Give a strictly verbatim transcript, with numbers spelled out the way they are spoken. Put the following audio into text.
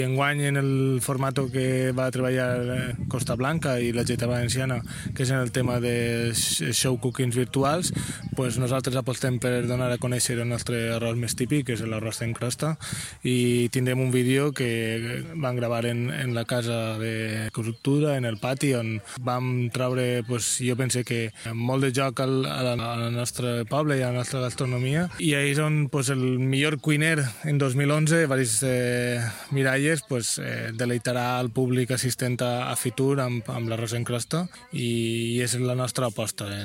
Enguany, en el format que va treballar Costa Blanca i la Geta Valenciana, que és en el tema de show cookings virtuals, pues nosaltres apostem per donar a conèixer el nostre arròs més típic, que és l'arròs en crosta, i tindrem un vídeo que vam gravar en, en la casa de cultura, en el pati, on vam treure, pues, jo pense que molt de joc al, al, al nostre poble i a la nostra gastronomia, i ahir és on pues, el millor cuiner en dos mil onze, Evarist eh, Miralles, pues, eh, deleitarà al públic assistent a, a Fitur amb, amb l'arròs en crosta, i, i és la nostra aposta. Eh.